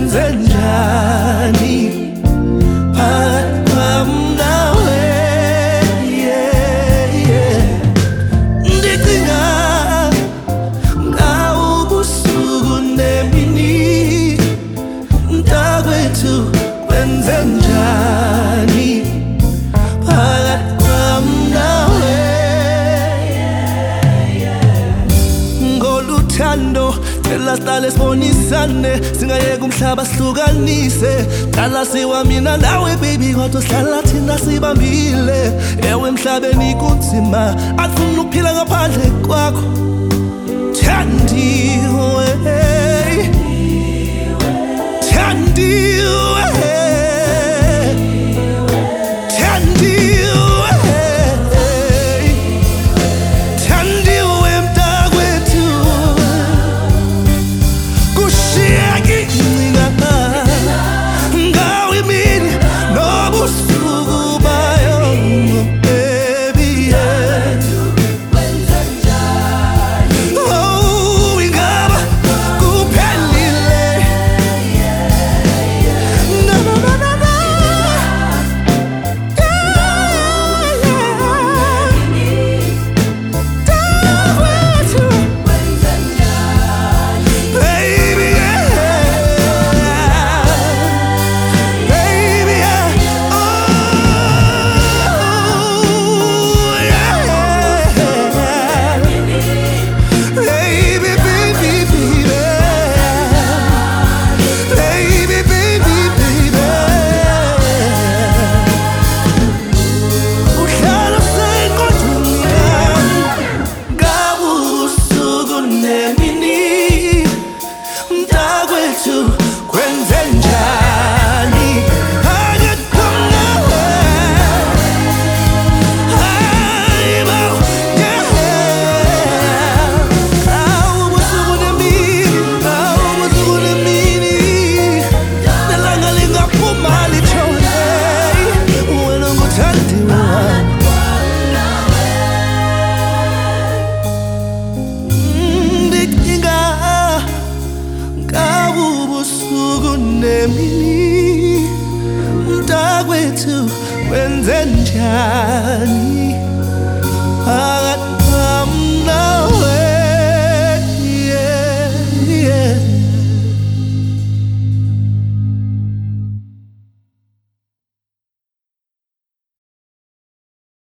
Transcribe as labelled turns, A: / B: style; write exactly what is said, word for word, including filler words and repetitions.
A: kwenzenjani phakathi kwami nawe, yeah, yeah. Ndicinga ngawo ubusuku nemini, mntakwethu kwenzenjani phakathi kwami nawe, ngoluthando cela sihlale sibonisane, singayeka umhlaba sihlukanise. Qala siwa mina nawe baby, kodwa sihlala thina sibambile. Ewe emhlabeni kunzima, angifuni ukuphila ngaphandle kwakho. Thandiwe, thandiwe, thandiwe, thandiwe mntakwethu. Kushiyeke ingcinga ngawe imini nobusuku bayo, baby, yeah. Oh, ingaba kuphelile. Na, na, na, na, na. Yeah, yeah. Mntakwethu. Baby, yeah. Baby, yeah. Oh, yeah. Baby, baby, baby. Baby, baby, baby. Uhlala usengqondweni yami ngawo ubusuku nemini, mntakwethu kwenzenjani phakathi kwami nawe, hayibo, yeah. Ngawo ubusuku nemini, ngawo ubusuku nemini, nelanga lingaphuma litshone, wena nguthandiwe wami. Ndicinga ngawo ubusuku nemini, mntakwethu kwenzenjani